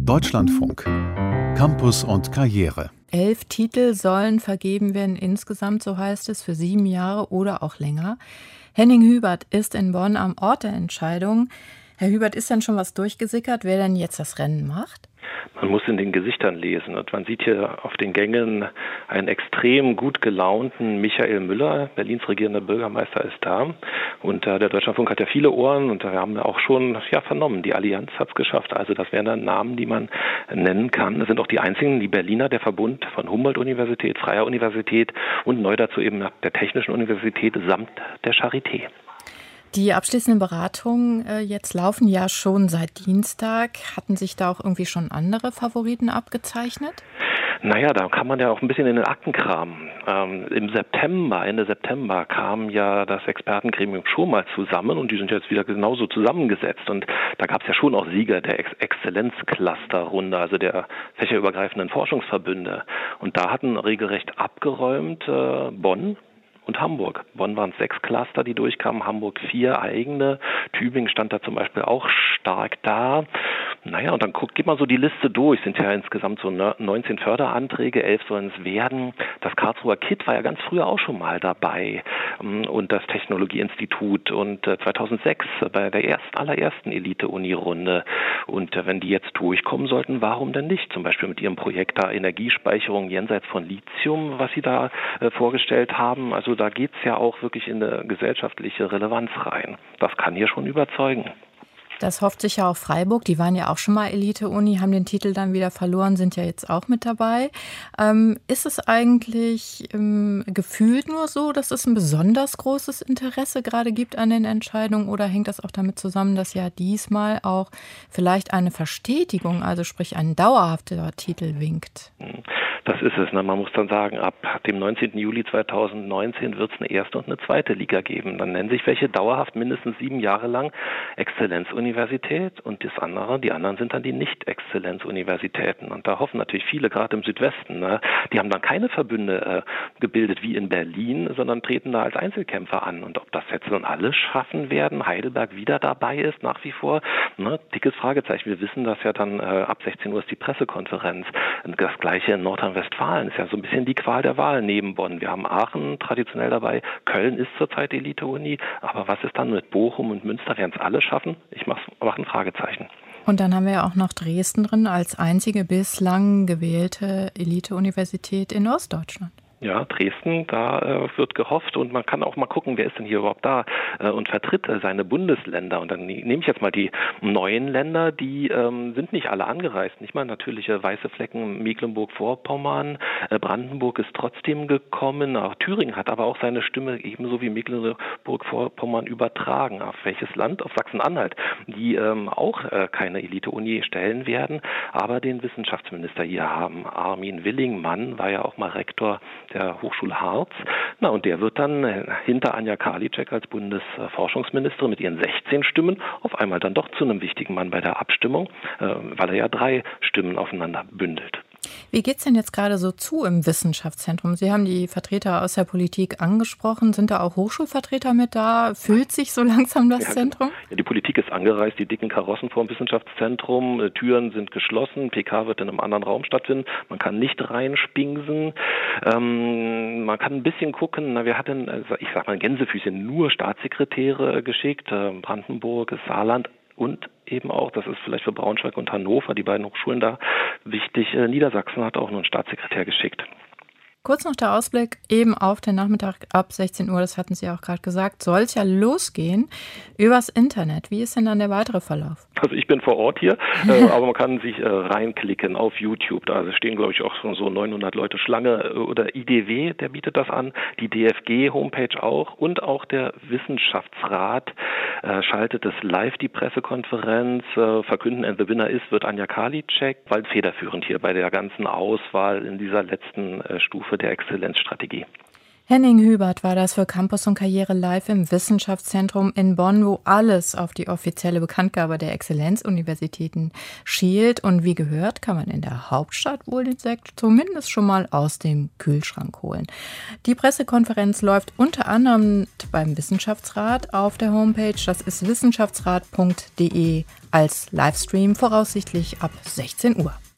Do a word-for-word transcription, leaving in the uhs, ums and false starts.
Deutschlandfunk. Campus und Karriere. Elf Titel sollen vergeben werden insgesamt, so heißt es, für sieben Jahre oder auch länger. Henning Hubert ist in Bonn am Ort der Entscheidung. Herr Hubert, ist denn schon was durchgesickert, wer denn jetzt das Rennen macht? Man muss in den Gesichtern lesen und man sieht hier auf den Gängen einen extrem gut gelaunten Michael Müller, Berlins regierender Bürgermeister, ist da. Und äh, der Deutschlandfunk hat ja viele Ohren und wir haben auch schon ja, vernommen, die Allianz hat es geschafft. Also das wären dann Namen, die man nennen kann. Das sind auch die einzigen, die Berliner, der Verbund von Humboldt-Universität, Freier Universität und neu dazu eben der Technischen Universität samt der Charité. Die abschließenden Beratungen äh, jetzt laufen ja schon seit Dienstag. Hatten sich da auch irgendwie schon andere Favoriten abgezeichnet? Naja, da kann man ja auch ein bisschen in den Akten kramen. Ähm, Im September, Ende September kam ja das Expertengremium schon mal zusammen und die sind jetzt wieder genauso zusammengesetzt. Und da gab es ja schon auch Sieger der Ex- Exzellenzcluster-Runde, also der fächerübergreifenden Forschungsverbünde. Und da hatten regelrecht abgeräumt äh, Bonn und Hamburg. Bonn waren es sechs Cluster, die durchkamen, Hamburg vier eigene. Tübingen stand da zum Beispiel auch stark da. Naja, und dann guckt, geht man so die Liste durch. Sind ja insgesamt so neunzehn Förderanträge, elf sollen es werden. Das Karlsruher K I T war ja ganz früher auch schon mal dabei. Und das Technologieinstitut und zweitausendsechs bei der ersten, allerersten Elite-Uni-Runde. Und wenn die jetzt durchkommen sollten, warum denn nicht? Zum Beispiel mit ihrem Projekt da Energiespeicherung jenseits von Lithium, was sie da äh, vorgestellt haben. Also da geht's ja auch wirklich in eine gesellschaftliche Relevanz rein. Das kann hier schon überzeugen. Das hofft sich ja auch Freiburg. Die waren ja auch schon mal Elite-Uni, haben den Titel dann wieder verloren, sind ja jetzt auch mit dabei. Ähm, ist es eigentlich ähm, gefühlt nur so, dass es ein besonders großes Interesse gerade gibt an den Entscheidungen oder hängt das auch damit zusammen, dass ja diesmal auch vielleicht eine Verstetigung, also sprich ein dauerhafter Titel winkt? Das ist es. Ne? Man muss dann sagen, ab dem neunzehnten Juli zweitausendneunzehn wird es eine erste und eine zweite Liga geben. Dann nennen sich welche dauerhaft mindestens sieben Jahre lang Exzellenzuniversität und das andere, die anderen sind dann die Nicht-Exzellenzuniversitäten. Und da hoffen natürlich viele, gerade im Südwesten, ne? Die haben dann keine Verbünde äh, gebildet wie in Berlin, sondern treten da als Einzelkämpfer an. Und ob das jetzt nun alle schaffen werden, Heidelberg wieder dabei ist, nach wie vor, ne? Dickes Fragezeichen. Wir wissen, dass ja dann äh, ab sechzehn Uhr ist die Pressekonferenz. Das gleiche in Nordrhein-Westfalen ist ja so ein bisschen die Qual der Wahl neben Bonn. Wir haben Aachen traditionell dabei, Köln ist zurzeit Elite-Uni, aber was ist dann mit Bochum und Münster? Werden es alle schaffen? Ich mache mach ein Fragezeichen. Und dann haben wir ja auch noch Dresden drin als einzige bislang gewählte Elite-Universität in Ostdeutschland. Ja, Dresden, da äh, wird gehofft und man kann auch mal gucken, wer ist denn hier überhaupt da äh, und vertritt äh, seine Bundesländer. Und dann nehme ich jetzt mal die neuen Länder, die ähm, sind nicht alle angereist. Nicht mal natürliche weiße Flecken, Mecklenburg-Vorpommern, äh, Brandenburg ist trotzdem gekommen. Auch Thüringen hat aber auch seine Stimme ebenso wie Mecklenburg-Vorpommern übertragen. Auf welches Land? Auf Sachsen-Anhalt, die ähm, auch äh, keine Elite-Uni stellen werden, aber den Wissenschaftsminister hier haben. Armin Willingmann war ja auch mal Rektor der Hochschule Harz. Na, und der wird dann äh, hinter Anja Karliczek als Bundesforschungsministerin mit ihren sechzehn Stimmen auf einmal dann doch zu einem wichtigen Mann bei der Abstimmung, äh, weil er ja drei Stimmen aufeinander bündelt. Wie geht's denn jetzt gerade so zu im Wissenschaftszentrum? Sie haben die Vertreter aus der Politik angesprochen. Sind da auch Hochschulvertreter mit da? Füllt sich so langsam das ja, Zentrum? Ja, die Politik ist angereist, die dicken Karossen vor dem Wissenschaftszentrum. Äh, Türen sind geschlossen, P K wird in einem anderen Raum stattfinden. Man kann nicht reinspingsen. Ähm, man kann ein bisschen gucken. Na, wir hatten, also ich sag mal Gänsefüßchen, nur Staatssekretäre geschickt. Äh, Brandenburg, Saarland. Und eben auch, das ist vielleicht für Braunschweig und Hannover, die beiden Hochschulen da, wichtig, äh, Niedersachsen hat auch nur einen Staatssekretär geschickt. Kurz noch der Ausblick eben auf den Nachmittag ab sechzehn Uhr, das hatten Sie auch gerade gesagt, soll es ja losgehen übers Internet. Wie ist denn dann der weitere Verlauf? Also ich bin vor Ort hier, äh, aber man kann sich äh, reinklicken auf YouTube. Da stehen, glaube ich, auch schon so neunhundert Leute Schlange. Äh, oder I D W, der bietet das an. Die D F G-Homepage auch. Und auch der Wissenschaftsrat äh, schaltet es live, die Pressekonferenz. Äh, verkünden, and the winner ist, wird Anja Karliczek, weil federführend hier bei der ganzen Auswahl in dieser letzten äh, Stufe der Exzellenzstrategie. Henning Hubert war das für Campus und Karriere live im Wissenschaftszentrum in Bonn, wo alles auf die offizielle Bekanntgabe der Exzellenzuniversitäten schielt. Und wie gehört, kann man in der Hauptstadt wohl den Sekt zumindest schon mal aus dem Kühlschrank holen. Die Pressekonferenz läuft unter anderem beim Wissenschaftsrat auf der Homepage. Das ist wissenschaftsrat punkt de als Livestream, voraussichtlich ab sechzehn Uhr.